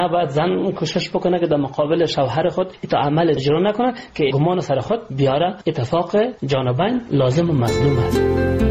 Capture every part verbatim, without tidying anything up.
باید زن کوشش بکنه که در مقابل شوهر خود ایتا عمل اجرا نکنه که گمان سر خود بیاره. اتفاق جانبین لازم و مظلوم است.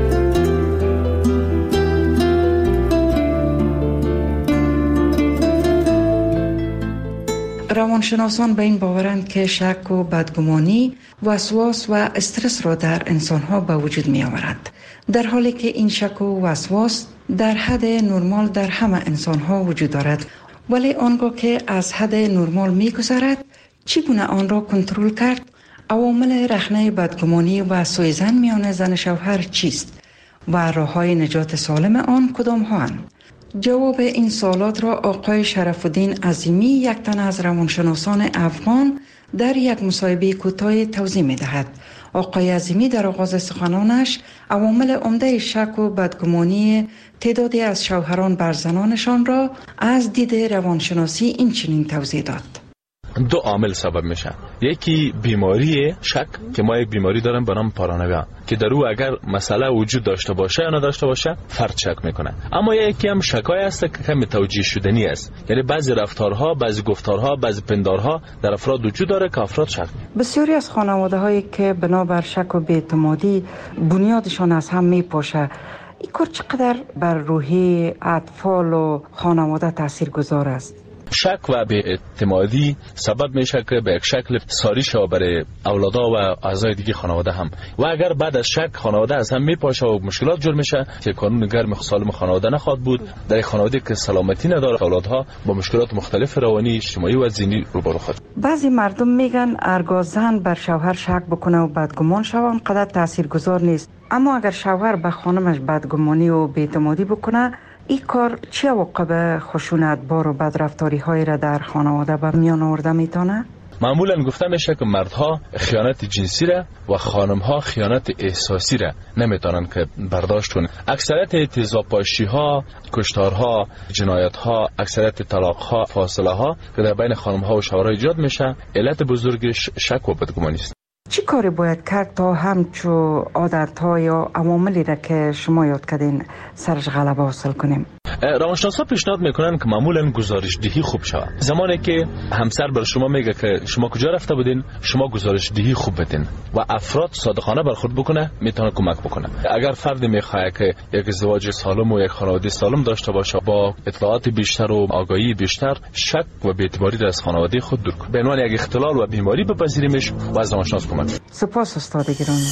روانشناسان به این باورند که شک و بدگمانی وسواس و استرس را در انسانها به وجود می آورد، در حالی که این شک و وسواس در حد نرمال در همه انسانها وجود دارد. ولی آنگاه که از حد نرمال می گذرد، چگونه آن را کنترل کرد؟ عوامل رخنه بدگمانی و سوء ظن میان زن شوهر چیست و راه‌های نجات سالم آن کدام هاند؟ جواب این سوالات را آقای شرف الدین عظیمی، یک تن از روانشناسان افغان، در یک مصاحبه کوتاه توضیح می دهد. آقای عظیمی در آغاز سخنانش عوامل عمده شک و بدگمانی تعدادی از شوهران بر زنانشان را از دید روانشناسی این چنین توضیح داد. دو عامل سبب میشه. یکی بیماری شک که ما یک بیماری داریم به نام پارانویا که در او اگر مسئله وجود داشته باشه یا نداشته باشه فرد شک میکنه. اما یکی هم شکای است که کمی توجیه شدنی است، یعنی بعضی رفتارها، بعضی گفتارها، بعضی پندارها در افراد وجود داره که افراد شک میکنه. بسیاری از خانواده هایی که بنابر شک و بی‌اعتمادی بنیادشان از هم میپاشه، این کار چقدر بر روحی اطفال و خانواده تاثیرگذار است؟ شک و بی‌اعتمادی سبب میشه که به یک شکل ساری شود برای اولادا و اعضای دیگه خانواده هم، و اگر بعد از شک خانواده از هم میپاشه و مشکلات جور میشه که قانون گرم سالم خانواده نخواد بود، در خانواده که سلامتی نداره اولادها با مشکلات مختلف روانی، اجتماعی و ذهنی روبرو خود. بعضی مردم میگن ارگاه زن بر شوهر شک بکنه و بدگمان شوه اونقدر تاثیرگذار نیست، اما اگر شوهر به خانمش بدگمانی و بی‌اعتمادی بکنه، این کار چه عواقب خشونت بار و بدرفتاری های را در خانواده به میان آورده میتونه؟ معمولا گفته میشه که مردها خیانت جنسی را و خانمها خیانت احساسی را نمیتونن که برداشت کنن. اکثریت تیزابپاشی ها، کشتارها، جنایت ها، اکثریت طلاق ها، فاصله ها که در بین خانمها و شوهرها ایجاد میشه، علت بزرگش شک و بدگمانی است. چی کاری باید کرد تا همچو عادت‌ها یا عواملی را که شما یاد کردین سرش غلبه حاصل کنیم؟ روانشناسا پیشنهاد میکنن که معمولا گزارش دهی خوب شود. زمانی که همسر بر شما میگه که شما کجا رفته بودین، شما گزارش دهی خوب بدین و افراد صادقانه برخورد بکنه، میتونه کمک بکنه. اگر فردی میخواد که یک ازدواج سالم و یک خانواده سالم داشته باشه، با اطلاعات بیشتر و آگاهی بیشتر شک و بی‌اعتباری را از خانواده خود دور کنه، به عنوان یک اختلال و بیماری بپذیریمش و از روانشناس کمک. سپاس استاد گرامی.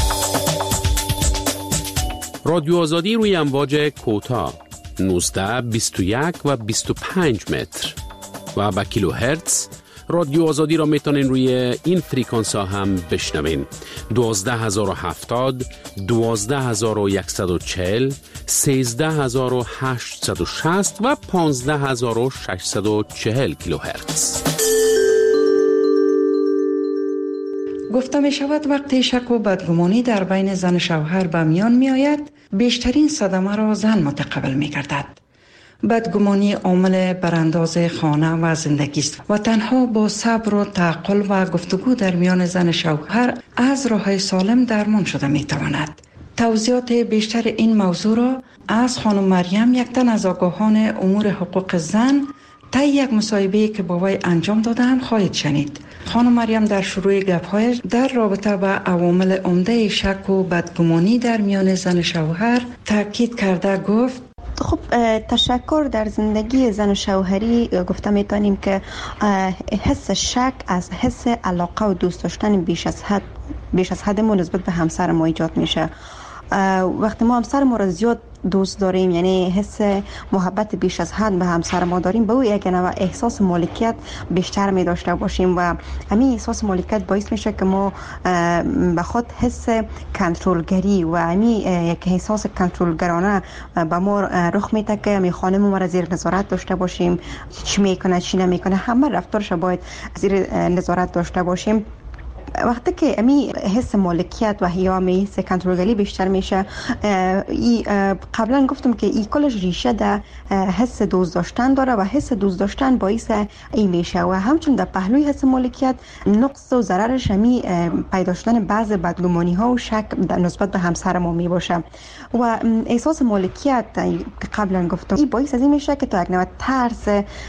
رادیو آزادی روی امواج کوتاه نوزده، بیست و یک و بیست و پنج متر و با کیلو هرتز. رادیو آزادی را میتونین روی این فریکانس ها هم بشنوین: دوازده هزار و هفتاد، دوازده هزار و صد و چهل، سیزده هزار و هشتصد و شصت و پانزده هزار و ششصد و چهل کیلو هرتز. گفته می شود وقتی شک و بدگمانی در بین زن و شوهر به میان می آید، بیشترین صدمه را زن متقبل می گردد. بدگمانی عامل برانداز خانه و زندگی است و تنها با صبر و تعقل و گفتگو در میان زن و شوهر از راه سالم درمان شده می تواند. توضیحات بیشتر این موضوع را از خانم مریم، یک تن از آگاهان امور حقوق زن، طی یک مصاحبه‌ای که با وی انجام دادم خواهید شنید. خانم مریم در شروع گپ‌هایش در رابطه با عوامل عمده شک و بدگمانی در میان زن و شوهر تاکید کرده گفت: خب تشکر در زندگی زن و شوهری گفته میتونیم که حس شک از حس علاقه و دوست داشتن بیش از حد بیش از حدمون نسبت به همسر ما ایجاد میشه. وقتی ما همسر ما را زیاد دوست داریم، یعنی حس محبت بیش از حد به همسر ما داریم، به او یک نوع احساس مالکیت بیشتر می داشته باشیم و همین احساس مالکیت باعث میشه که ما به خود حس کنترلگری و همین یک احساس کنترلگرانه به ما رخ میده که می خانم ما را زیر نظارت داشته باشیم، چی میکنه چی نمیکنه، همه رفتارش باید زیر نظارت داشته باشیم. وقتی که امی حس مالکیت و یا می حس کنترلگری بیشتر میشه، ای قبلا گفتم که ای کلش ریشه در حس دوست داشتن داره و حس دوست داشتن باعث ای میشه و همچنین در پهلوی حس مالکیت نقص و ضررش همی پیدا شدن بعض بدگمانی ها و شک در نسبت به همسر ما می باشه. و احساس مالکیت که قبلا گفتم این باعث از این میشه که تا یک نوع ترس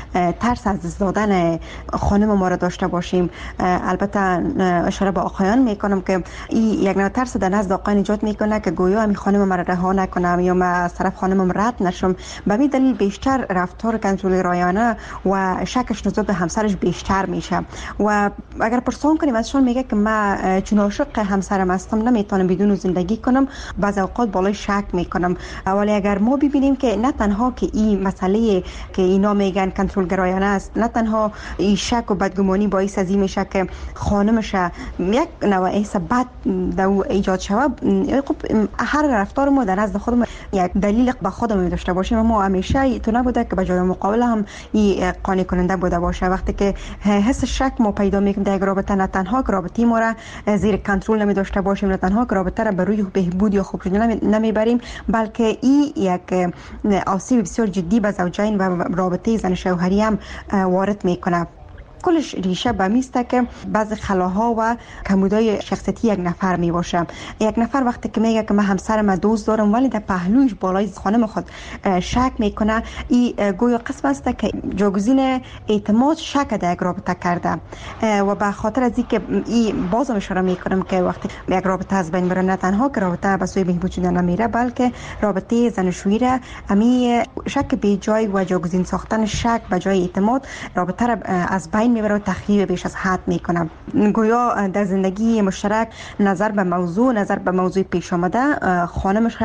ترس از دست دادن خانم ما را داشته باشیم. البته اشاره به آقایان میکنم که این یک نوع ترس در نزد آقایان ایجاد میکنه که گویا همین خانم ما را رها نکنم یا ما از طرف خانمم رد نشم. به همین دلیل بیشتر رفتار کنترلگرایانه و شکش نسبت به همسرش بیشتر میشه. و اگر پرسان کنیم ازشان میگه که من چون عاشق همسرم هستم نمیتونم بدون زندگی کنم، بعضی اوقات بالای شک میکنم. ولی اگر ما ببینیم که نه تنها که این مسئله که اینا میگن کنترلگرایانه است، نه تنها این شک و بدگمانی باعث از این میشه که خانمش یک نوع احساس بد در او ایجاد شود. خب هر رفتار ما در نزد خودمون یک دلیل به خودمون داشته باشیم. ما همیشه تو نبوده که به جای مقابل هم این قانع کننده بوده باشه. وقتی که حس شک ما پیدا میکنیم در یک رابطه، نه تنها که رابطه ما را زیر کنترل نمی داشته باشیم، نه تنها که رابطه را به روی بهبود یا خوب شدن نمیبریم، بلکه این یک آسیب بسیار جدی به زوجین و رابطه زن شوهری هم وارد میکنه. کلش ریشه به میسته که بعض خلاها و کمبودهای شخصیتی یک نفر می باشه. یک نفر وقتی که میگه که من همسرم دوست دارم ولی در پهلویش بالای خانم خود شک میکنه، این گویا قسم است که جاگزین اعتماد شک در یک رابطه کرده. و به خاطر از اینکه این بازم اشاره میکنم که وقتی یک رابطه از بین بره، نه تنها که رابطه به سوی بهبود شدن نمیره، بلکه رابطه زن و شوهری را امی شک به جای و جاگزین ساختن شک به جای اعتماد رابطه را از بین میبره و تخریب بیش از حد میکنه. گویا در زندگی مشترک نظر به موضوع نظر به موضوع پیش آمده خانمش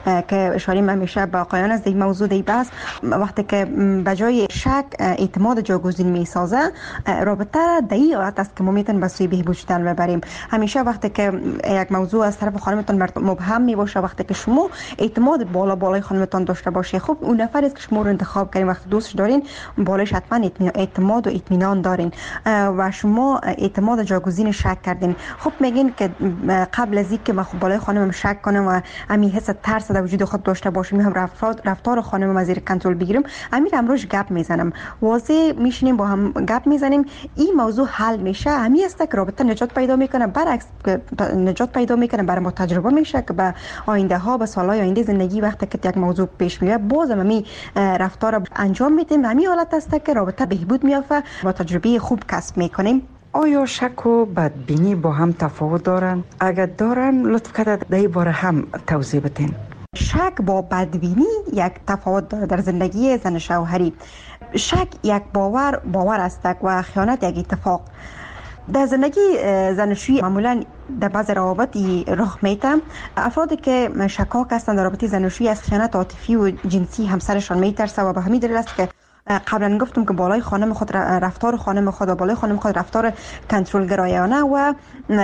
که اشاره همیشه به آقایان از این موضوع دی بس، وقتی که به جای شک اعتماد جاگزین میسازه، رابطه در این حالت است که ما میتونیم به سوی بهبود شدن ببریم. همیشه وقتی که یک موضوع از طرف خانمتون مبهم میباشه، وقتی که شما اعتماد بالا بالای خانمتون داشته باشه، خب اون نفری است که شما رو انتخاب کردین، وقتی دوستش دارین بالایش حتما اعتماد و اطمینان دارین و شما اعتماد جاگزین شک کردین. خب میگین که قبل از اینکه من خب بالای خانمم شک کنم و همین حس ترس در وجود خود داشته باشم، هم رفتار رفتار خانمم از زیر کنترل بگیرم، امیر امروز گپ میزنم، واضح میشینیم با هم گپ میزنیم، این موضوع حل میشه. همین است که رابطه نجات پیدا میکنه. برعکس نجات پیدا میکنه، برای ما تجربه میشه که به آینده ها، به سالهای آینده زندگی وقتی که یک موضوع پیش میاد بازم همین رفتار انجام میدیم. همین حالت است که رابطه بهبود میافته، با تجربه خوب کسب میکنیم. آیا شک و بدبینی با هم تفاوت دارن؟ اگر دارن لطف کرده در این باره هم توضیح بدین. شک با بدبینی یک تفاوت داره در زندگی زن شوهری. شک یک باور باور است و خیانت یک اتفاق. در زندگی زناشویی معمولا در بعض روابط رخ میده. افرادی که شکاک هستند در رابطه زناشویی از خیانت عاطفی و جنسی همسرشان میترسه و به همین دلیل است که قبلا گفتم که بالای خانم خود رفتار خانم خود و بالای خانم خود رفتار کنترل گرایانه و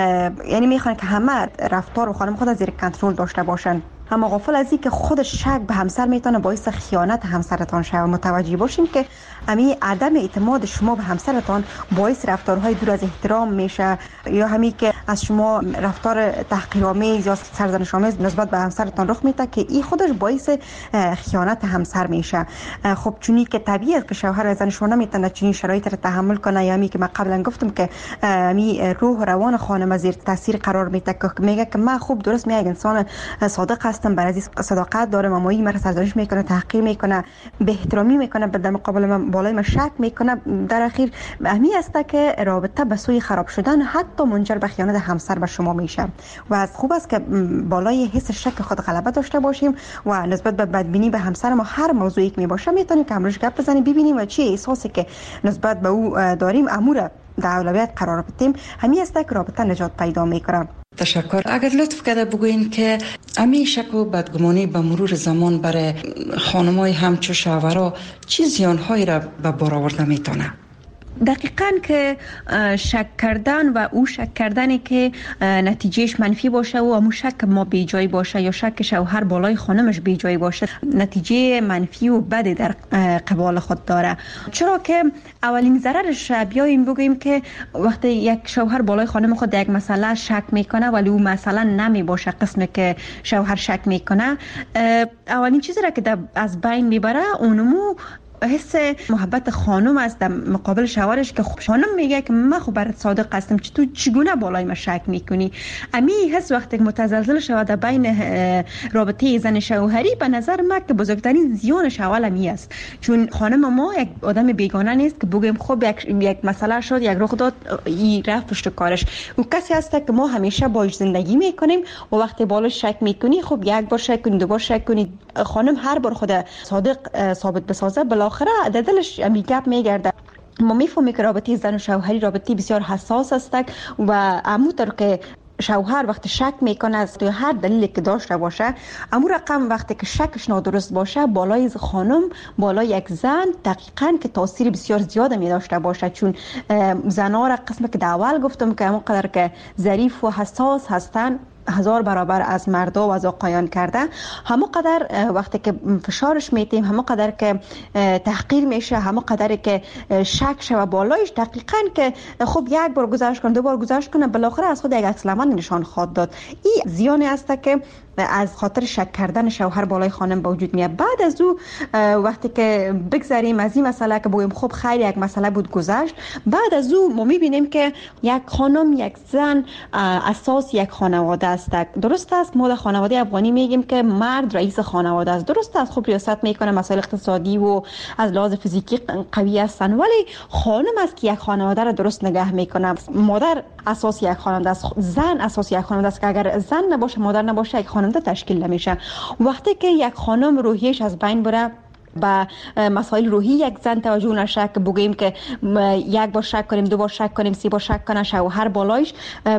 یعنی میخوان که همه رفتار خانم خود از زیر کنترل داشته باشند. اما غافل از این که خود شک به همسر میتونه باعث خیانت همسرتان شود. متوجه باشین که همین عدم اعتماد شما به همسرتان باعث رفتارهای دور از احترام میشه، یا همین که از شما رفتار تحقیرآمیز یا سرزنش‌آمیز نسبت به همسرتان رخ میده که این خودش باعث خیانت همسر میشه. خب چونی که طبیعیه که شوهر زن شما نمیتونه چنین شرایط رو تحمل کنه، یا همین که من قبلا گفتم که همین روح و روان خانم زیر تاثیر قرار میده که میگه که من خوب درست میگم انسان صادق هستم، برای از صداقت داره، مامایی مرا سرزنش میکنه، تحقیر میکنه، به احترامی میکنه، در مقابل من بالای من شک میکنه، در اخیر اهمی است که رابطه به سوی خراب شدن حتی منجر به خیانت همسر به شما میشه. و از خوب است که بالای حس شک خود غلبه داشته باشیم و نسبت به بدبینی به همسر ما هر موضوعی که میباشه میتونیم که امروز گپ بزنیم، ببینیم و چه احساسی که نسبت به او داریم امور در اولویت قرار بدیم. همین است که رابطه نجات پیدا میکنه. تشکر. اگر لطف کرده بگوین که امی شک و بدگمانی به مرور زمان برای خانمای همچو شوهرها چه زیانهایی را به بار آورده میتونه؟ دقیقاً که شک کردن و او شک کردنی که نتیجهش منفی باشه و همون شک ما بی جای باشه یا شک شوهر بالای خانمش بی جای باشه نتیجه منفی و بدی در قبال خود داره. چرا که اولین ضررش بیایم بگوییم که وقتی یک شوهر بالای خانم خود یک مسئله شک میکنه ولی او مسئله نمی باشه قسمی که شوهر شک میکنه، اولین چیزی را که از بین میبره اونمو حس محبت خانم است در مقابل شوهرش که خانم میگه که من خب برات صادق هستم، چطور چگونه بالای من شک میکنی؟ امی حس وقتی متزلزل شود در بین رابطه زن شوهری، به نظر من که بزرگترین زیانش اول امی است، چون خانم ما یک آدم بیگانه نیست که بگیم خب یک یک مسئله شد، یک رخ داد، این رفت پشت کارش. او کسی هست که ما همیشه باش زندگی میکنیم و وقتی بالای شک میکنی خب یک بار شک کنی، دو بار شک کنی، خانم هر بار خود صادق ثابت بسازه بالاخره در دلش امی گپ میگرده. ما میفهمیم که رابطه زن و شوهری رابطه بسیار حساس است و همونطور که شوهر وقتی شک میکنه از هر دلیلی که داشته باشه، امو رقم وقتی که شکش نادرست باشه بالای خانم، بالای یک زن دقیقاً که تاثیر بسیار زیاد می داشته باشه، چون زنها را قسم که در اول گفتم که همون قدر که ظریف و حساس هستن هزار برابر از مردا و از آقایان کرده، همو قدر وقتی که فشارش میتیم، همو قدر که تحقیر میشه، همو قدر که شک شوه بالایش، دقیقاً که خب یک بار گذاشت کنه، دو بار گذاشت کنه، بالاخره از خود یک عکس العمل نشان خواد داد. این زیانی است که از خاطر شک کردن شوهر بالای خانم به وجود میاد. بعد از او وقتی که بگذاریم از این مسئله که بگیم خب خیر یک مسئله بود گذشت، بعد از او ما میبینیم که یک خانم، یک زن اساس یک خانواده است. درست است ما در خانواده افغانی میگیم که مرد رئیس خانواده است، درست است خب ریاست میکنه، مسائل اقتصادی و از لحاظ فیزیکی قوی هستن، ولی خانم است که یک خانواده را درست نگه میکنه. مادر اساس یک خانواده است، زن اساس یک خانواده است که اگر زن نباشه، مادر نباشه، یک خانواده تشکیل نمیشه. وقتی که یک خانم روحیش از بین بره، با مسائل روحی یک زن توجه نشه که بگیم که یک بار شک کنیم، دو بار شک کنیم، سی بار شک کنه شوهر بالایش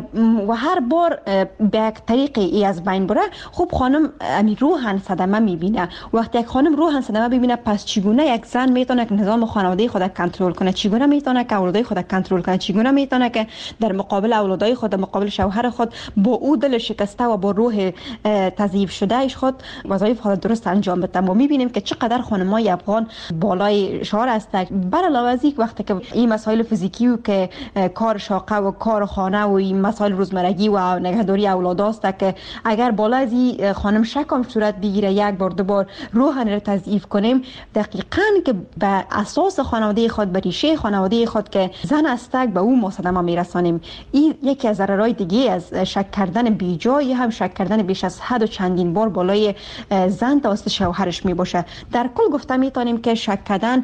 و هر بار به یک طریقی ای از بین بره، خب خانم امی روحن صدمه میبینه. وقتی یک خانم روحن صدمه ببینه، پس چگونه یک زن میتونه که نظام خانواده خود کنترل کنه، چگونه میتونه که اولادای خود کنترل کنه، چگونه میتونه که در مقابل اولادای خود، در مقابل شوهر خود با او دل شکسته و با روح تضعیف شده اش خود وظایف خود درست انجام بده. ما میبینیم که چقدر خانمای افغان بالای شعار هستند. بر علاوه از این وقتی که این مسائل فیزیکی و که کار شاقه و کار خانه و این مسائل روزمرگی و نگهداری اولاد است که اگر بالا از این خانم شکم صورت بگیره، یک بار دو بار روحن را تضعیف کنیم، دقیقاً که به اساس خانواده خود، به ریشه خانواده خود که زن است، به او ما صدمه میرسانیم. این یکی از ضررهای دیگه از شک کردن بیجای، هم شک کردن بیش از حد و چندین بار بالای زن توسط شوهرش می باشه. در کل گفته میتونیم که شک کردن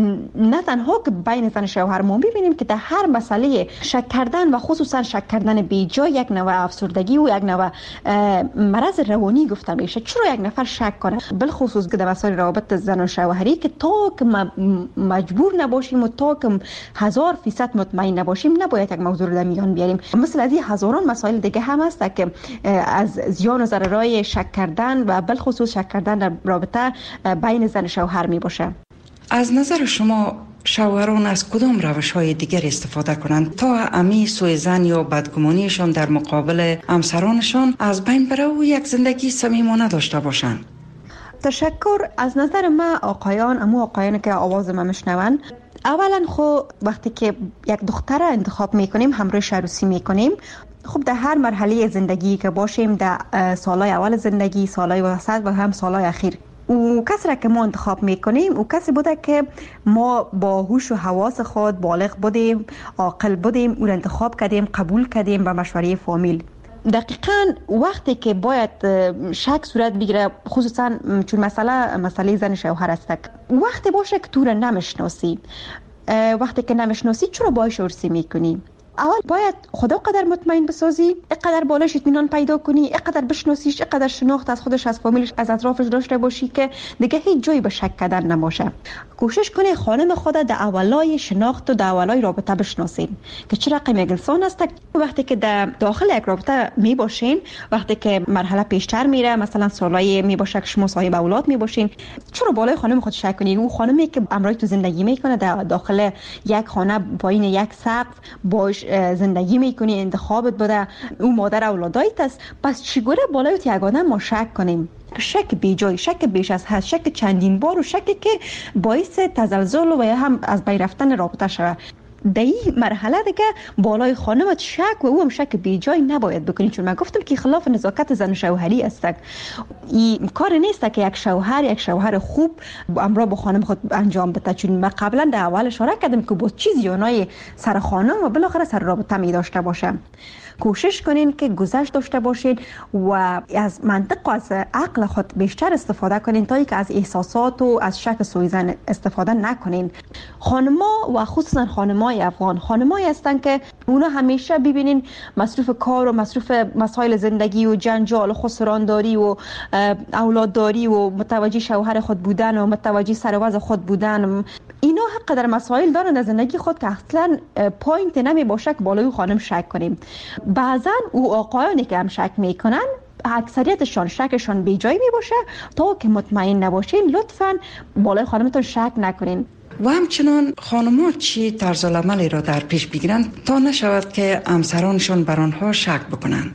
نه تنها که بین زن و شوهر، ما ببینیم که در هر مسئله شک کردن و خصوصا شک کردن بیجای یک نوع افسردگی و یک نوع مرض روانی گفته میشه. چرا یک نفر شک کنه، بالخصوص که در مسائل روابط زن و شوهری که تا که مجبور نباشیم و تا که هزار فیصد مطمئن نباشیم، نباید یک موضوع رو در میان بیاریم. مثل از این هزاران مسائل دیگه هم هست که از زیان و ضررهای شک کردن و بالخصوص شک کردن در رابطه بین زن و شوهر می باشه. از نظر شما شوهران از کدام روش‌های دیگر استفاده کنند تا امی سوء ظن یا بدگمانیشان در مقابل همسرانشان از بین بره و یک زندگی صمیمانه داشته باشند؟ تشکر. از نظر ما آقایان، امو آقایان که آواز ما میشنون، اولا خب وقتی که یک دختر انتخاب میکنیم، همراهش عروسی میکنیم، خب در هر مرحله زندگی که باشیم، در سالهای اول زندگی، سالهای وسط و هم سالهای اخیر، او کسی را که ما انتخاب میکنیم او کسی بوده که ما با هوش و حواس خود بالغ بودیم، عاقل بودیم، او را انتخاب کردیم، قبول کردیم به مشوره فامیل. دقیقاً وقتی که باید شک صورت بگیره، خصوصا چون مسئله مسئله زن شوهر است، وقتی باشه که تو را نمیشناسی، وقتی که نمیشناسی چرا باهاش عروسی میکنی؟ اول باید خدا قدر مطمئن بسازی، اینقدر بالاش اطمینان پیدا کنی، اینقدر بشناسیش، اینقدر شناخت از خودش، از فامیلش، از اطرافش داشته باشی که دیگه هیچ جایی به شک کردن نباشه. کوشش کنی خانم خود در اولای شناخت و در اولای رابطه بشناسین که چه رقم یک انسان است. وقتی که در داخل یک رابطه می باشین، وقتی که مرحله پیشتر میره، مثلا سالای می باشه که شما صاحب اولاد می باشین، چرا بالای خانم خود شک کنی؟ اون خانمی که امروز تو زندگی میکنه در داخل یک خانه پایین یک سقف باش زندگی میکنی، انتخابت بوده، اون مادر اولادایت است، پس چگونه بالای یگانه ما شک کنیم؟ شک بی جای، شک بیش از حد، شک چندین بار و شکی که باعث تزلزل و یا هم از بین رفتن رابطه شود. در این مرحله دیگه بالای خانمت شک و او هم شک بی جای نباید بکنی، چون من گفتم که خلاف نزاکت زن و شوهری است. این کار نیست که یک شوهر یک شوهر خوب امرا با خانم خود انجام بده، چون من قبلا در اول اشاره کردم که با چیز یانای سر خانم و بالاخره سر رابطه می داشته باشه. کوشش کنین که گذشت داشته باشین و از منطق و از عقل خود بیشتر استفاده کنین تا اینکه از احساسات و از شک سوی زن استفاده نکنین. خانما و خصوصا خانمای افغان خانمایی هستن که اونا همیشه ببینین مصروف کار و مصروف مسائل زندگی و جنجال و خسرانداری و اولادداری و متوجه شوهر خود بودن و متوجه سر وضع خود بودن، اینا حق در مسائل دارن در زندگی خود که اصلا پوینت نمی باشه که بالای خانم شک کنیم. بعضا او آقایانی که هم شک میکنن اکثریتشان شکشان بی جای می باشه، تا که مطمئن نباشین لطفاً بالای خانمتون شک نکنین. و همچنان خانم‌ها چی طرز العملی را در پیش بگیرن تا نشود که همسرانشان بر آنها شک بکنن؟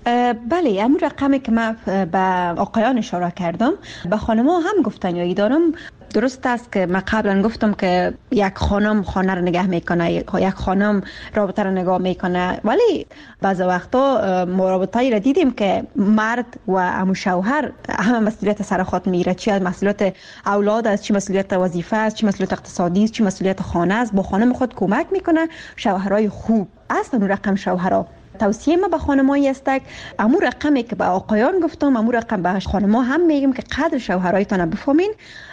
بله، همون رقمی که من به آقایان اشاره کردم به خانم‌ها هم گفتنیایی دارم. درست است که من قبلا گفتم که یک خانم خانه رو نگه میکنه، یک خانم رابطه رو نگاه میکنه، ولی بعض وقتا مرابطایی را دیدیم که مرد و امو شوهر همه مسئولیت سر خود میره، چی مسئولیت اولاد است، چی مسئولیت وظیفه است، چی مسئولیت اقتصادی است، چی مسئولیت خانه است، با خانم خود کمک میکنه. شوهرای خوب است اون رقم شوهرها. توصیه ما به خانمایی است که امو رقمی که به آقایان گفتم امو رقم به خانم‌ها هم میگم که قدر شوهرایتان بفهمین،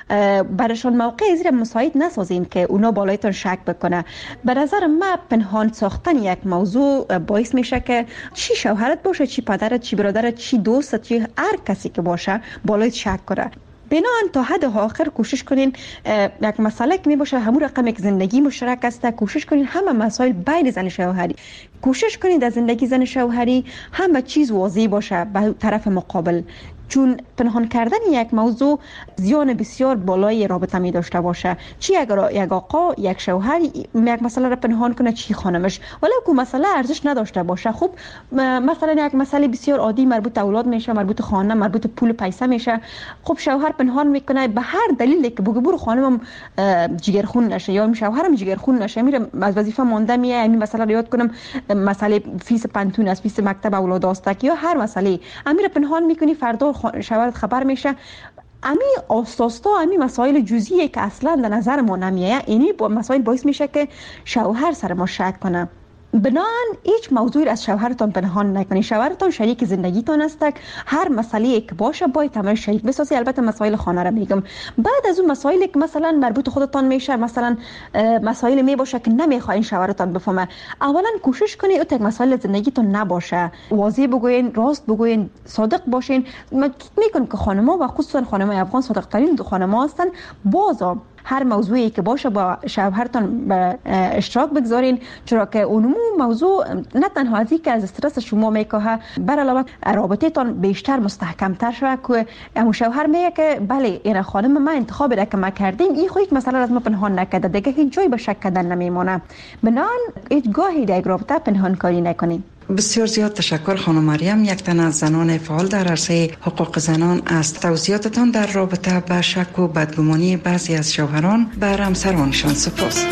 برشان موقع زیر مساعد نسازین که اونا بالایتان شک بکنه. به نظر من پنهان ساختن یک موضوع باعث میشه که چی شوهرت باشه، چی پدرت، چی برادرت، چی دوستت، چی هر کسی که باشه بالایت شک کنه. بنابراین تا حد آخر کوشش کنین یک مسئله که می باشه همون رقم یک زندگی مشترک است، کوشش کنین همه مسائل بین زن شوهری، کوشش کنین در زندگی زن شوهری همه چیز واضح باشه به طرف مقابل، چون پنهان کردن یک موضوع زیان بسیار بالای رابطه می داشته باشه. چی اگر یک آقا یک شوهر یک مسئله را پنهان کنه، چی خانمش، ولی که مسئله ارزش نداشته باشه. خب مثلا یک مسئله بسیار عادی مربوط اولاد میشه، مربوط خانه، مربوط پول پیسه میشه، خب شوهر پنهان میکنه به هر دلیلی که بگه برو خانمم جگرخون نشه یا شوهرم جگرخون نشه، میره از وظیفه مونده میه، این مسئله رو یاد کنم مسئله فیس پنتون است، فیس مکتب اولاد است یا هر مسئله امیر پنهان میکنی، فردا شوهرت خبر میشه. امی آستاستا امی مسائل جزئیه که اصلا در نظر ما نمیایه، اینی با مسائل باعث میشه که شوهر سر ما شک کنه. بنان هیچ موضوعی از شوهرتان پنهان نکنید. شوهرتان شریک زندگیتان است، هر مسئله که باشه باید تمام شریک بسازی. البته مسائل خانه را میگم. بعد از اون مسائلی که مثلا مربوط خودتان میشه، مثلا مسائل می باشه که نمیخواین شوهرتان بفهمه، اولا کوشش کنید اون تک مسائل زندگیتون نباشه، واضح بگوین، راست بگوین، صادق باشین. من میگم که خانم‌ها و خصوصا خانم‌های افغان صادق ترین خانم‌ها هستن. بازم هر موضوعی که باشه با شوهرتان به اشتراک بگذارین، چرا که اون موضوع نه تنها از اینکه از استرس شما میکاهه، بر علاوه رابطه تان بیشتر مستحکم تر شود که اون شوهر میگه که بله این خانم ما انتخاب را که ما کردیم، این خو یک مسئله از ما پنهان نکرده، دیگه هیچ جایی به شک کردن نمیمونه. بنان هیچ گاهی در رابطه پنهان کاری نکنین. بسیار زیاد تشکر خانم مریم، یک تن از زنان فعال در عرصه حقوق زنان، از توضیحاتتان در رابطه با شک و بدگمانی بعضی از شوهران بر همسرانشان. سپاس.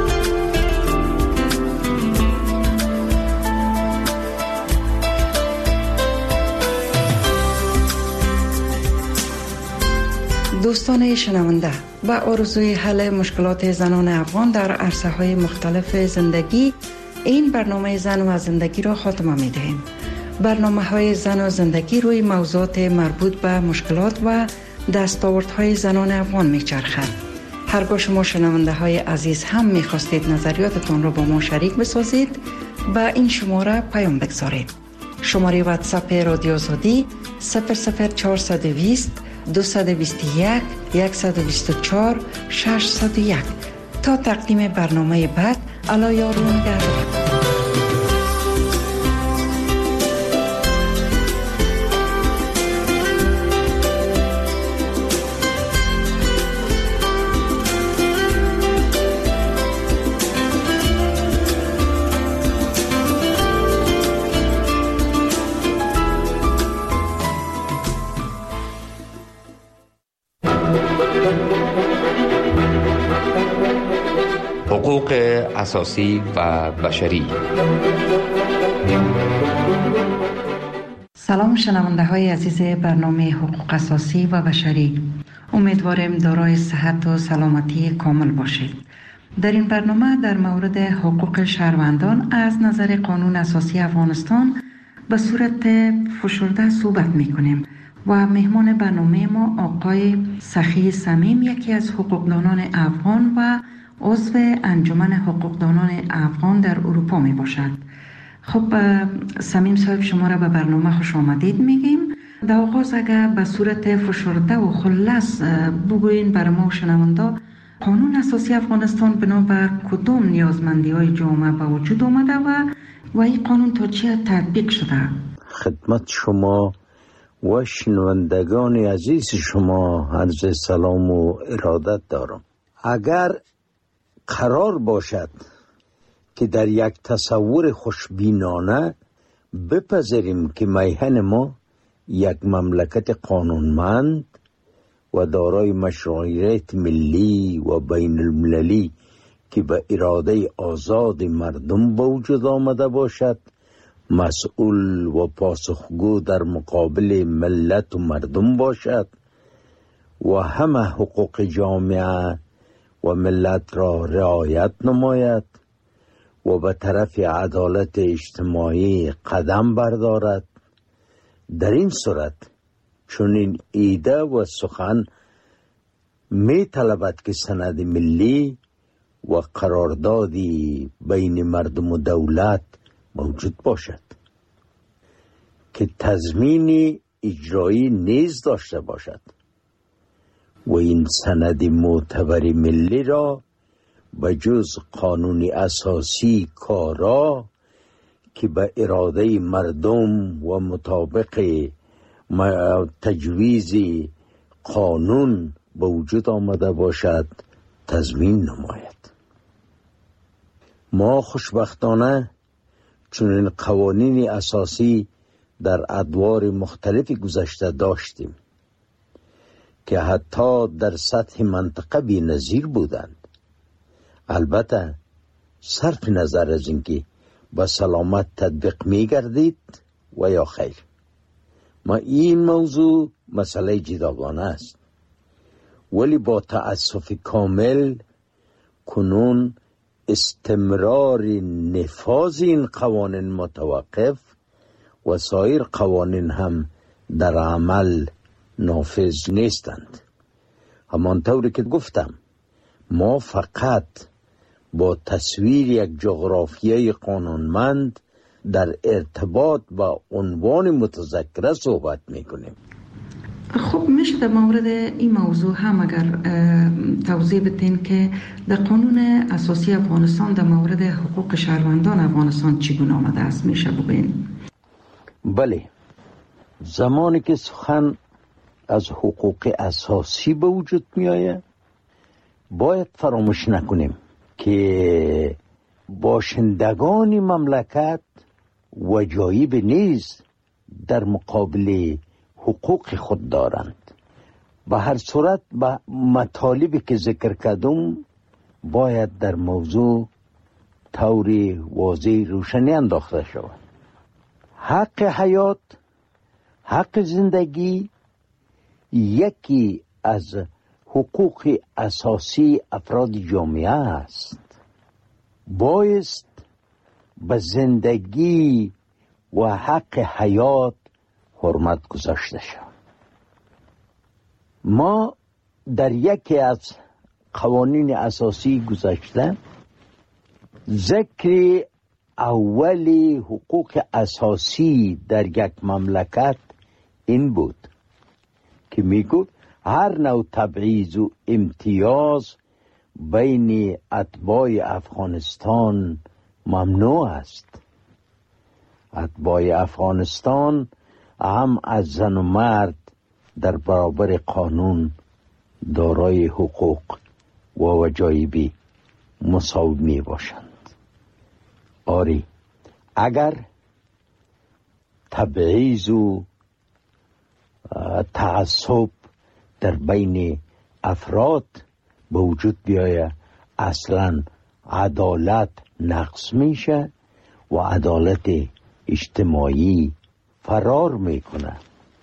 دوستان شنونده، با آرزوی حل مشکلات زنان افغان در عرصه های مختلف زندگی، این برنامه زن و زندگی را خاتمه می دهیم. برنامه های زن و زندگی روی موضوعات مربوط به مشکلات و دستاوردهای زنان افغان می چرخد. هرگاه شما شنونده های عزیز هم می خواستید نظریاتتان را با ما شریک بسازید، به این شماره پیام بگذارید. شماره واتساپ رادیو آزادی صفر صفر چهارصد و بیست دویست و بیست و یک صد و بیست و چهار ششصد و یک. تا تقدیم برنامه بعد الا یارون گردد. حقوق اساسی و بشری. سلام شنونده های عزیز برنامه حقوق اساسی و بشری. امیدواریم دارای صحت و سلامتی کامل باشید. در این برنامه در مورد حقوق شهروندان از نظر قانون اساسی افغانستان به صورت فشرده صحبت میکنیم و مهمان برنامه ما آقای سخی صمیم، یکی از حقوقدانان افغان و عضو انجمن حقوقدانان افغان در اروپا می باشد. خب صمیم صاحب، شما را به برنامه خوش آمدید میگیم. در آغاز اگر به صورت فشرده و خلاص بگوین برای ما شنونده، قانون اساسی افغانستان بنابر کدام نیازمندی های جامعه به وجود آمده و و این قانون تا چه تطبیق شده؟ خدمت شما و شنوندگان عزیز شما عرض سلام و ارادت دارم. اگر قرار باشد که در یک تصور خوشبینانه بپذیریم که میهن ما یک مملکت قانونمند و دارای مشروعیت ملی و بین المللی که به اراده آزاد مردم به وجود آمده باشد، مسئول و پاسخگو در مقابل ملت و مردم باشد و همه حقوق جامعه و ملت را رعایت نماید و به طرف عدالت اجتماعی قدم بردارد، در این صورت چنین ایده و سخن می طلبد که سند ملی و قراردادی بین مردم و دولت موجود باشد که تضمین اجرایی نیز داشته باشد و این سند معتبر ملی را به جز قانون اساسی کارا که به اراده مردم و مطابق تجویز قانون به وجود آمده باشد تضمین نماید. ما خوشبختانه چنین قوانین اساسی در ادوار مختلف گذشته داشتیم که حتی در سطح منطقه بی نظیر بودند. البته صرف نظر از اینکه با سلامت تطبیق می گردید و یا خیر. ما این موضوع مسئله جداگانه است، ولی با تأسف کامل کنون استمرار نفاذ این قوانین متوقف و سایر قوانین هم در عمل نافذ نیستند. همانطوری که گفتم، ما فقط با تصویر یک جغرافیای قانونمند در ارتباط با عنوان متذکره صحبت میکنیم. خب میشه در مورد این موضوع هم اگر توضیح بدین که در قانون اساسی افغانستان در مورد حقوق شهروندان افغانستان چگونه آمده است، میشه بگین؟ بله، زمانی که سخن از حقوق اساسی به وجود می آید باید فراموش نکنیم که باشندگان مملکت وجایب نیز در مقابل حقوق خود دارند. به هر صورت به مطالبی که ذکر کردم باید در موضوع طور واضح روشنی انداخته شود. حق حیات، حق زندگی یکی از حقوق اساسی افراد جامعه است. بایست به زندگی و حق حیات حرمت گذاشته شود. ما در یکی از قوانین اساسی گذشته ذکر اول حقوق اساسی در یک مملکت این بود که میگفت هر نوع تبعیض و امتیاز بین اتباع افغانستان ممنوع است. اتباع افغانستان هم از زن و مرد در برابر قانون دارای حقوق و وجایبی مساوی می باشند. آری اگر تبعیض و تعصب در بین افراد به وجود بیاید، اصلا عدالت نقص میشه و عدالت اجتماعی فرار میکنه.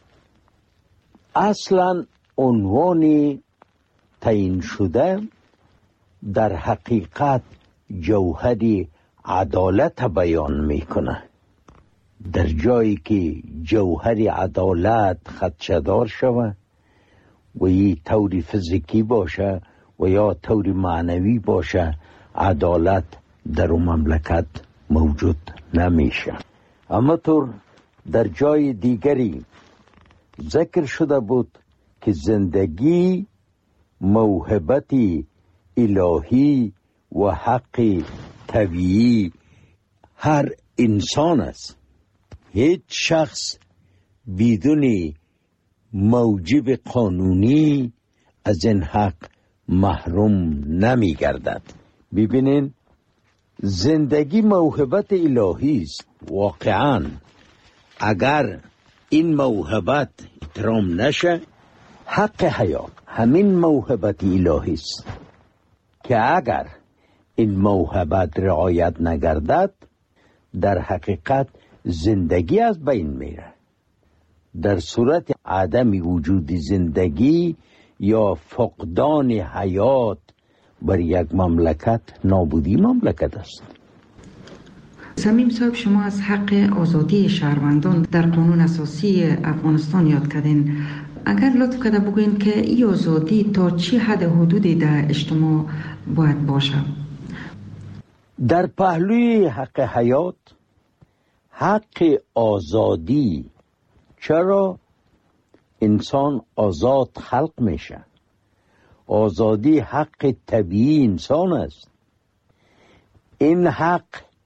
اصلا عنوان تعیین شده در حقیقت جوهر عدالت بیان میکنه. در جایی که جوهر عدالت خدشه‌دار شود و یه طور فیزیکی باشه و یا طور معنوی باشه، عدالت در اون مملکت موجود نمیشه. اما طور در جای دیگری ذکر شده بود که زندگی موهبت الهی و حق طبیعی هر انسان است. هیچ شخص بدون موجب قانونی از این حق محروم نمی گردد. ببینین زندگی موهبت الهی است. واقعا اگر این موهبت احترام نشه، حق حیات همین موهبت الهی است که اگر این موهبت رعایت نگردد در حقیقت زندگی از بین میره. در صورت عدم وجود زندگی یا فقدان حیات بر یک مملکت نابودی مملکت است. صمیم صاحب، شما از حق آزادی شهروندان در قانون اساسی افغانستان یاد کردین. اگر لطف کرده بگوین که این آزادی تا چه حد حدودی در اجتماع باید باشه؟ در پهلوی حق حیات، حق آزادی، چرا انسان آزاد خلق میشه؟ آزادی حق طبیعی انسان است. این حق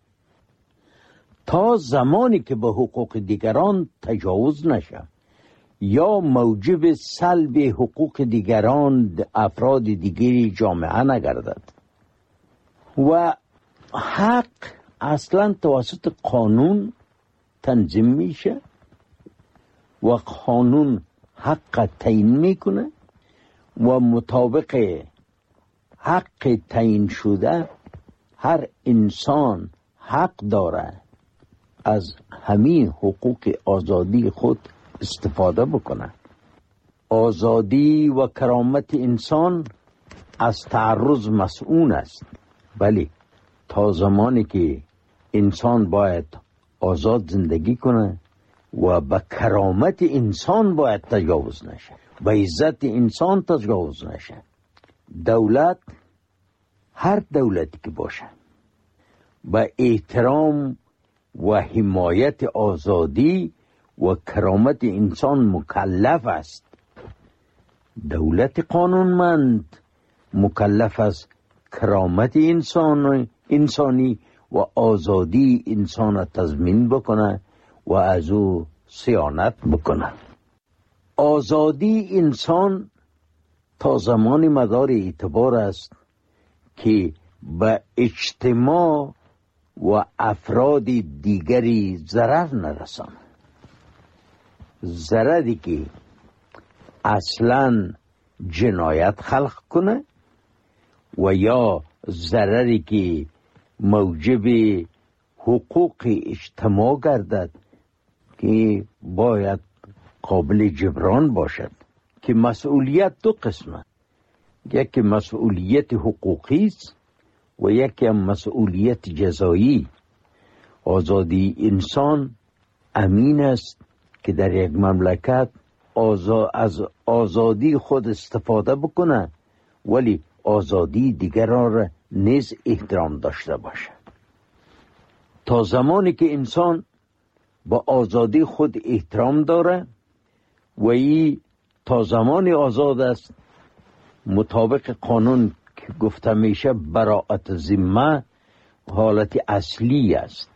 تا زمانی که به حقوق دیگران تجاوز نشه یا موجب سلب حقوق دیگران افراد دیگری جامعه نگردد. و حق اصلا توسط قانون تنظیم میشه و قانون حق تعیین میکنه و مطابق حق تعیین شده هر انسان حق داره از همین حقوق آزادی خود استفاده بکنه. آزادی و کرامت انسان از تعرض مسئول است. ولی تا زمانی که انسان باید آزاد زندگی کنه و به کرامت انسان باید تجاوز نشه، به عزت انسان تجاوز نشه. دولت، هر دولتی که باشه، به احترام و حمایت آزادی و کرامت انسان مکلف است. دولت قانونمند مکلف است کرامت انسان انسانی و آزادی انسان تضمین بکنه و از او صیانت بکنه. آزادی انسان تا زمان مدار اعتبار است که به اجتماع و افراد دیگری ضرر نرسانه. ضرری که اصلا جنایت خلق کنه و یا ضرری که موجب حقوق اجتماع گردد که باید قابل جبران باشد. که مسئولیت دو قسمه، یکی مسئولیت حقوقی است و یکی مسئولیت جزایی. آزادی انسان امین است که در یک مملکت آزا... از آزادی خود استفاده بکنه ولی آزادی دیگران را نیز احترام داشته باشه. تا زمانی که انسان با آزادی خود احترام داره و ای تا زمانی آزاد است مطابق قانون که گفته میشه براءت ذمه حالت اصلی است.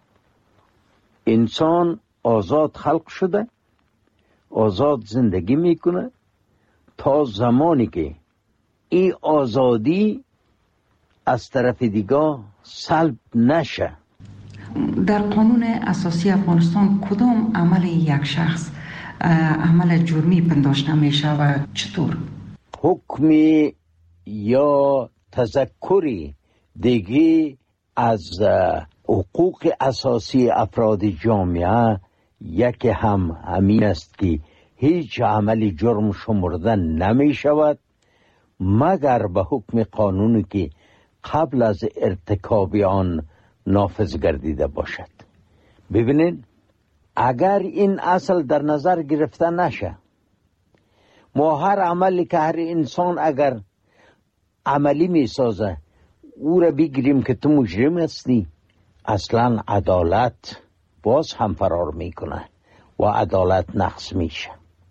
انسان آزاد خلق شده، آزاد زندگی میکنه تا زمانی که این آزادی از طرف دیگه سلب نشه. در قانون اساسی افغانستان کدام عمل یک شخص عمل جرمی پنداشته میشه و چطور؟ حکمی یا تذکری دیگه از حقوق اساسی افراد جامعه یکی هم همین است که هیچ عمل جرم شمرده نمی شود مگر به حکم قانونی که قبل از ارتکاب آن نافذ گردیده باشد. ببینید اگر این اصل در نظر گرفته نشه، ما هر عملی که هر انسان اگر عملی می سازه او را بگیریم که تو مجرم هستی، اصلا عدالت باز هم فرار میکنه و عدالت نقص میشه.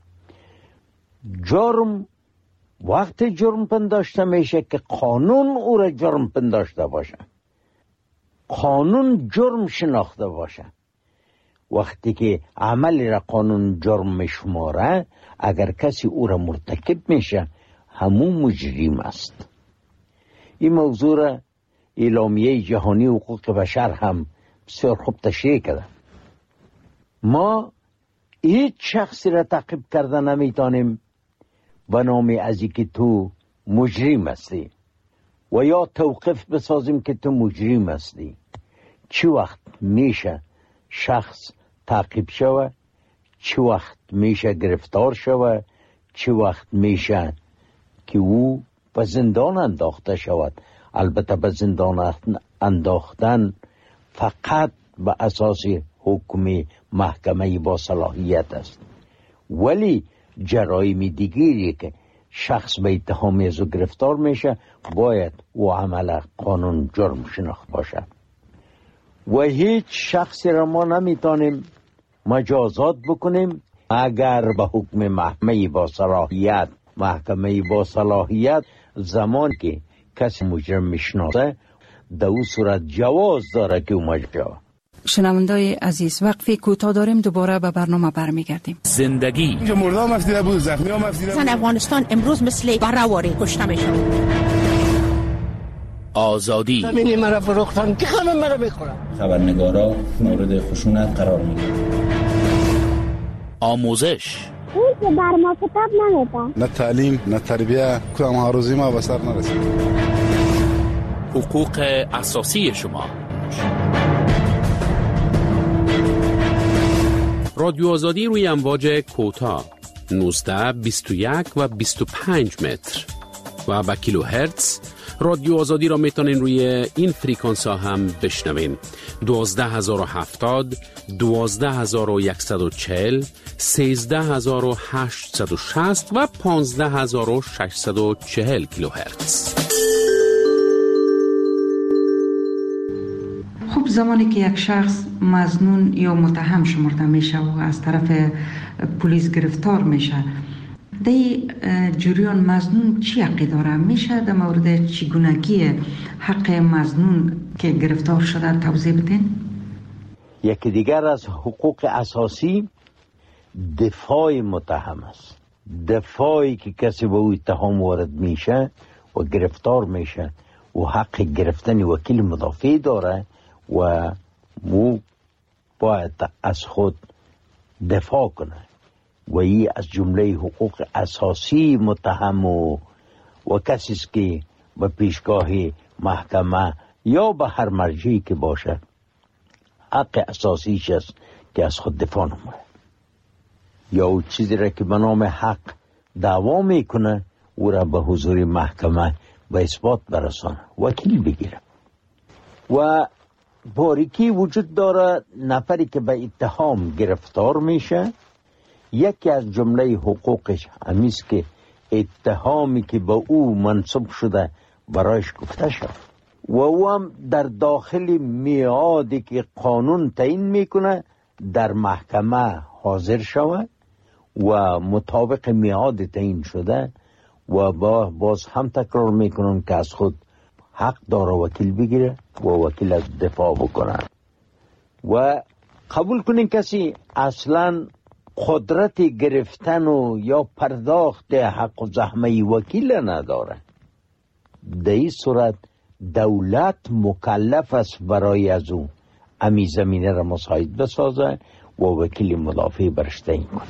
جرم وقت جرم پنداشته میشه که قانون او را جرم پنداشته باشه، قانون جرم شناخته باشه. وقتی که عملی را قانون جرم میشماره، اگر کسی او را مرتکب میشه همون مجرم است. این موضوع را اعلامیه جهانی حقوق بشر هم بسیار خوب تشریح کرده. ما هیچ شخصی را تعقیب کرده نمیتونیم به نام از اینکه تو مجرم هستی و یا توقیف بسازیم که تو مجرم هستی. چی وقت میشه شخص تعقیب شوه، چی وقت میشه گرفتار شوه، چی وقت میشه که او به زندان انداخته شود. البته به زندان انداختن فقط به اساس حکم محکمه با صلاحیت است، ولی جرایم دیگری که شخص به اتهام از او گرفتار میشه باید او عمل قانون جرم شناخت باشد و هیچ شخصی را ما نمیتونیم مجازات بکنیم اگر به حکم محکمه با صلاحیت محکمه با صلاحیت زمان که کسی مجرم میشناسه در او صورت جواز داره که او مجرم. شنوندای عزیز وقفی کوتاه داریم، دوباره به برنامه برمیگردیم. زندگی اینجا مردم مفتیده بود، زخمی ها مفتیده بود. افغانستان امروز مثل برآوری کشته میشه. آزادی زمینی مرا فروختن که همه مرا بخورن. خبرنگارا مورد خشونت قرار میگیرن. آموزش اون که بر ما کتاب نمیدن، نه تعلیم نه تربیه، کدام هاروزی ما به سر نرسید. حقوق اساسی شما. رادیو آزادی روی امواج کوتاه نوزده بیست و یک و بیست و پنج متر و با کیلو هرتز. رادیو آزادی را میتونین روی این فریکانس ها هم بشنوین: دوازده هزار و هفتاد، دوازده هزار و صد و چهل، سیزده هزار و هشتصد و شصت و پانزده هزار و ششصد و چهل کیلو هرتز. خب زمانی که یک شخص مظنون یا متهم شمرده میشه و از طرف پلیس گرفتار میشه، در جریان مظنون چی حقی داره؟ میشه در مورد چگونگی حق مظنون که گرفتار شده توضیح بدین؟ یکی دیگر از حقوق اساسی دفاع متهم است. دفاعی که کسی به او اتهام وارد میشه و گرفتار میشه و حق گرفتن وکیل مدافع داره و او باید از خود دفاع کنه و این از جمله حقوق اساسی متهم و, و کسی است که به پیشگاه محکمه یا به هر مرجعی که باشه حق اساسیش است که از خود دفاع نمونه یا او چیزی را که به نام حق دعوا میکنه او را به حضور محکمه به اثبات برسانه، وکیل بگیره. و باریکی وجود داره نفری که به اتهام گرفتار میشه، یکی از جمله حقوقش همیست که اتهامی که به او منصوب شده برایش گفته شد. و او هم در داخل میعادی که قانون تعیین میکنه در محکمه حاضر شود و مطابق میعاد تعیین شده و با باز هم تکرار میکنن که از خود حق داره وکیل بگیره و وکیل از دفاع بکنه. و قبول کنین کسی اصلا قدرت گرفتن و یا پرداخت حق و زحمه وکیل نداره. در این صورت دولت مکلف است برای از او امی زمینه را مساعد بسازه و وکیل مدافع برش تعیین کنه.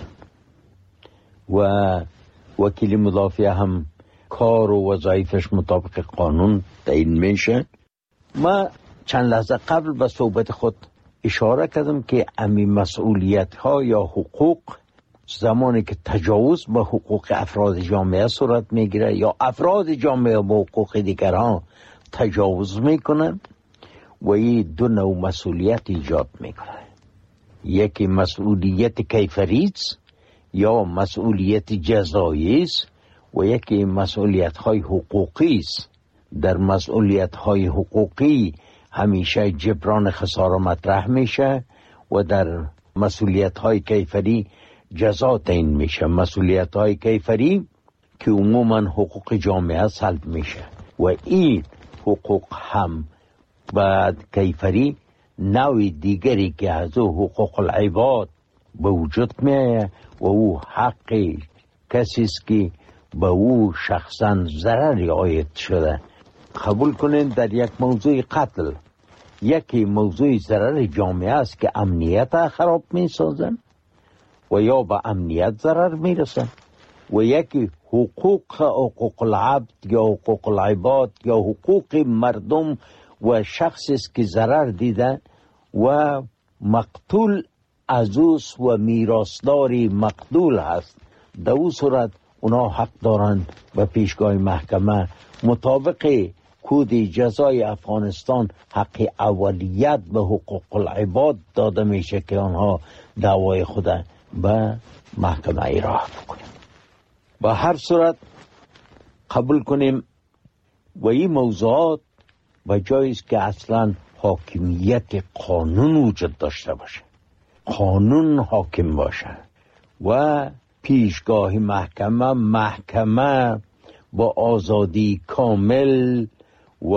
و وکیل مدافع هم کار و وظایفش مطابق قانون تعیین میشه. ما چند لحظه قبل به صحبت خود اشاره کردم که امی مسئولیت ها یا حقوق زمانی که تجاوز به حقوق افراد جامعه صورت میگیره یا افراد جامعه به حقوق دیگران تجاوز میکنن و این دو نوع مسئولیت ایجاد میکنه. یکی مسئولیت کیفری است یا مسئولیت جزایی است و یکی مسئولیت های حقوقی است. در مسئولیت های حقوقی همیشه جبران خساره مطرح میشه و در مسئولیت های کیفری جزا تعیین میشه. مسئولیت های کیفری که عموما حقوق جامعه سلب میشه و این حقوق هم بعد کیفری نوع دیگری که از او حقوق العباد به وجود میه و او حق کسی است که به او شخصا ضرری عاید شده. قبول کنین در یک موضوع قتل یکی موضوع ضرر جامعه است که امنیت خراب می سازن و یا به امنیت ضرر می رسن و یکی حقوق حقوق العبد یا حقوق العباد یا حقوق مردم و شخصی است که ضرر دیده و مقتول عزوز و میراثداری مقتول هست. در او صورت اونا حق دارند و پیشگاه محکمه مطابق کود جزای افغانستان حق اولیت به حقوق العباد داده میشه که آنها دعوای خود به محکمه ایراه بکنیم. با هر صورت قبول کنیم و این موضوعات و جاییست که اصلا حاکمیت قانون وجود داشته باشه، قانون حاکم باشه و پیشگاه محکمه محکمه با آزادی کامل و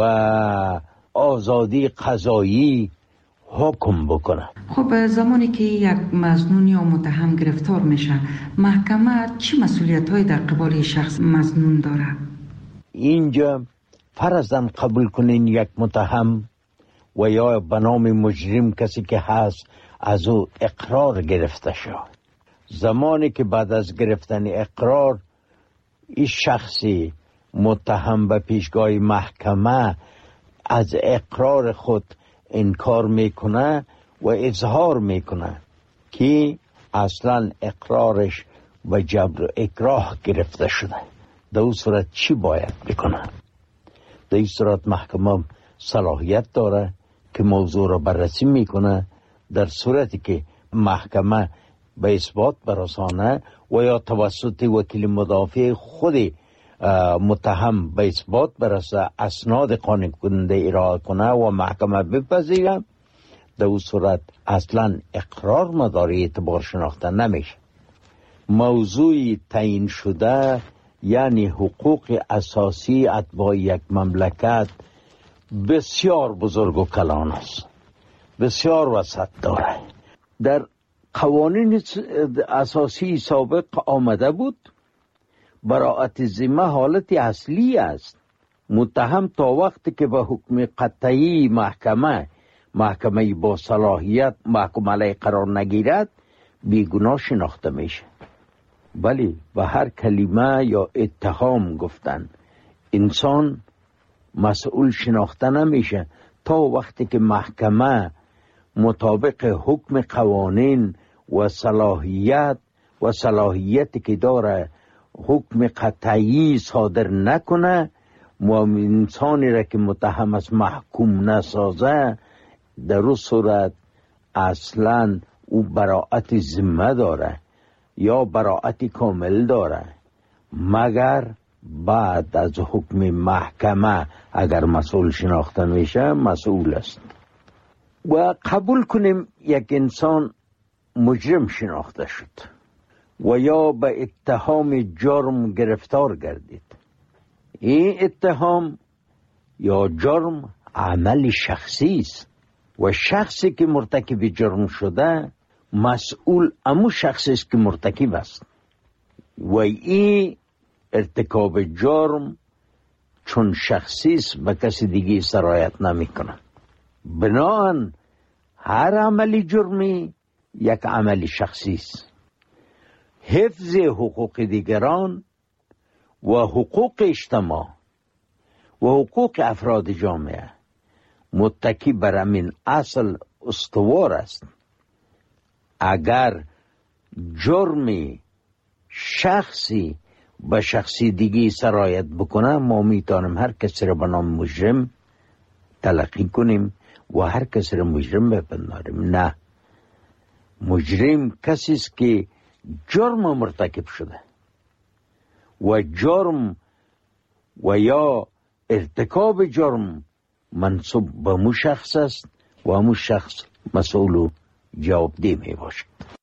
آزادی قضایی حکم بکنه. خب زمانی که یک مظنون یا متهم گرفتار میشه محکمه چی مسئولیت های در قبال شخص مظنون داره؟ اینجا فرضاً قبول کنین یک متهم و یا به نام مجرم کسی که هست از او اقرار گرفته شد. زمانی که بعد از گرفتن اقرار این شخصی متهم به پیشگاه محکمه از اقرار خود انکار میکنه و اظهار میکنه که اصلا اقرارش و جبر و اکراه گرفته شده، در اون صورت چی باید بکنه؟ در این صورت محکمه صلاحیت داره که موضوع را بررسی میکنه. در صورتی که محکمه به اثبات برسانه و یا توسط وکیل مدافع خود متهم به اثبات برسه اسناد قانع کننده ارائه کنه و محکمه بپذیره، در اون صورت اصلا اقرار مداری اعتبار شناخته نمیشه. موضوع تعیین شده یعنی حقوق اساسی اتباع یک مملکت بسیار بزرگ و کلان است، بسیار وسعت داره. در قوانین اساسی سابق آمده بود براءت ذمه حالت اصلی است. متهم تا وقتی که به حکم قطعی محکمه محکمه با صلاحیت محکوم علیه قرار نگیرد بیگناه شناخته میشه. ولی به هر کلمه یا اتهام گفتن انسان مسئول شناخته نمیشه تا وقتی که محکمه مطابق حکم قوانین و صلاحیت و صلاحیتی که داره حکم قطعی صادر نکنه و انسانی را که متهم است محکوم نسازه، در اون صورت اصلا او براءت ذمه داره یا براءت کامل داره، مگر بعد از حکم محکمه اگر مسئول شناخته میشه مسئول است. و قبول کنیم یک انسان مجرم شناخته شد و یا به اتهام جرم گرفتار گردید. این اتهام یا جرم عمل شخصی است و شخصی که مرتکب جرم شده مسئول امو شخصی است که مرتکب است و این ارتکاب جرم چون شخصی است به کسی دیگه سرایت نمی کنه. بنابراین هر عملی جرمی یک عمل شخصی است. حفظ حقوق دیگران و حقوق اجتماع و حقوق افراد جامعه متکی بر همین اصل استوار است. اگر جرمی شخصی به شخصی دیگی سرایت بکنه ما میتونیم هر کسی را به نام مجرم تلقی کنیم و هر کسی را مجرم بپنداریم. نه، مجرم کسی است که جرم مرتکب شده و جرم و یا ارتکاب جرم منصوب به مو شخص است و مو شخص مسئول و جوابدeh می باشد.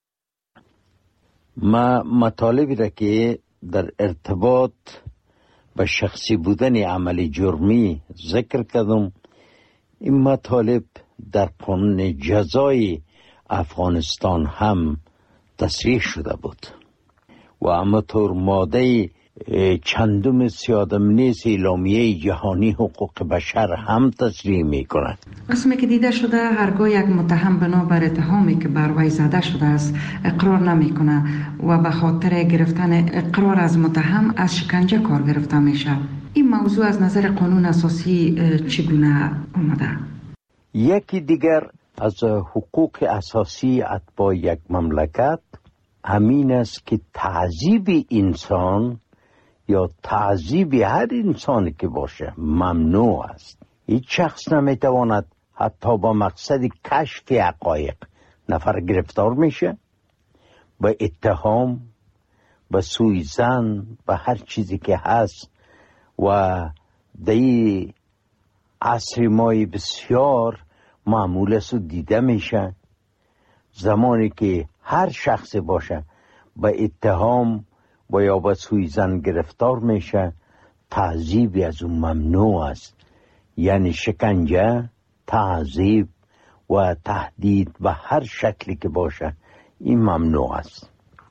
ما مطالبی را که در ارتباط به شخصی بودن عمل جرمی ذکر کردم، این مطالب در قانون جزای افغانستان هم تصریح شده بود و همانطور ماده چندم سیادم نیز اعلامیه جهانی حقوق بشر هم تصریح می کند. رسمی که دیده شده هرگاه یک متهم بنابر اتهامی که بر وی زده شده است اقرار نمی کنه و به خاطر گرفتن اقرار از متهم از شکنجه کار گرفته میشه. این موضوع از نظر قانون اساسی چگونه آمده؟ یکی دیگر از حقوق اساسی اتباع یک مملکت همین است که تعذیب انسان یا تعذیب هر انسانی که باشه ممنوع است. هیچ شخص نمیتواند حتی با مقصد کشف حقایق نفر گرفتار میشه به اتهام، به سوءظن، به هر چیزی که هست و در عصر مای بسیار معمول است و دیده میشه. زمانی که هر شخص باشه به اتهام و یا به سوءظن گرفتار میشه تعذیب از اون ممنوع است. یعنی شکنجه، تعذیب و تهدید به هر شکلی که باشه این ممنوع است.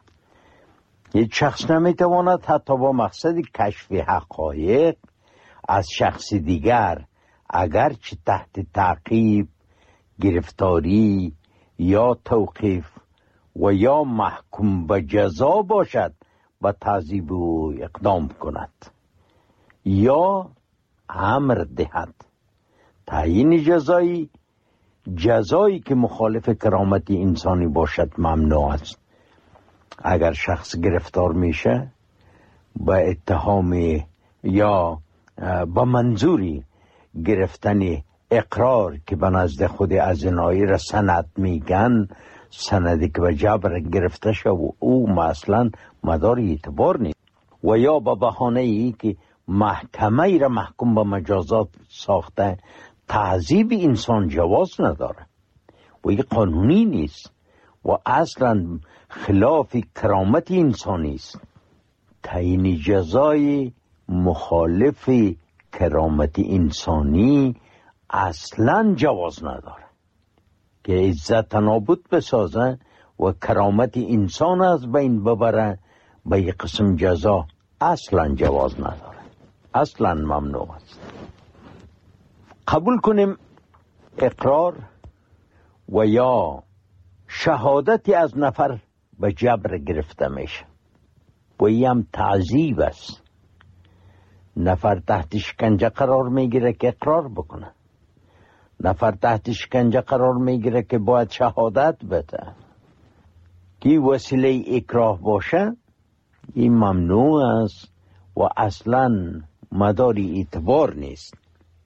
یک شخص نمیتواند حتی با مقصد کشف حقایق از شخص دیگر اگرچه تحت تعقیب، گرفتاری یا توقیف و یا محکوم به جزا باشد به تعذیب و اقدام کند یا امر دهد. تعیین جزایی جزایی که مخالف کرامت انسانی باشد ممنوع است. اگر شخص گرفتار میشه به اتهام یا با منظوری گرفتن اقرار که به نزد خود ازنایی را سند میگن، سندی که به جبر گرفته شد و او مثلا مدار اعتبار نیست و یا با بهانه ای که محکمه ای را محکوم به مجازات ساخته تعذیب انسان جواز نداره و این قانونی نیست و اصلا خلاف کرامت انسانی است. تعیین جزای مخالف کرامت انسانی اصلا جواز نداره که عزت نابود بسازه و کرامت انسان از بین ببره. به یک قسم جزا اصلا جواز نداره، اصلا ممنوع است. قبول کنیم اقرار و یا شهادتی از نفر به جبر گرفته میشه و این هم تعذیب است. نفر تحت شکنجه قرار میگیره که اقرار بکنه، نفر تحت شکنجه قرار میگیره که باید شهادت بده. کی وسیله اکراه باشه این ممنوع است و اصلا مداری اعتبار نیست.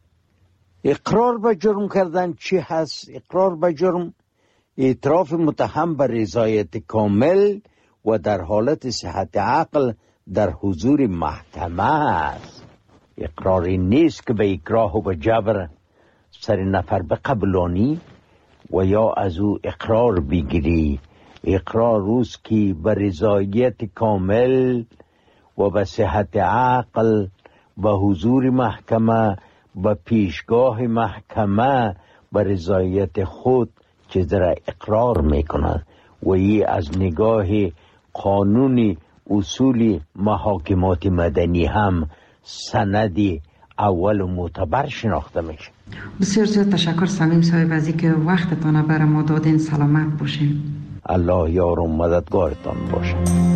اقرار به جرم کردن چی هست؟ اقرار به جرم اعتراف متهم به رضایت کامل و در حالت صحت عقل در حضور محکمه است. اقراری نیست که به اکراه و به جبر سر نفر بقبلانی و یا از او اقرار بگیری. اقرار روز که به رضایت کامل و به صحت عقل و حضور محکمه و پیشگاه محکمه به رضایت خود چیز را اقرار میکند و ای از نگاه قانون اصول محاکمات مدنی هم سندی اول و معتبر شناخته میشه. بسیار زیاد تشکر صمیم صاحب از اینکه وقتتان برای ما دادین. سلامت باشین. الله یار و مددگارتان باشه.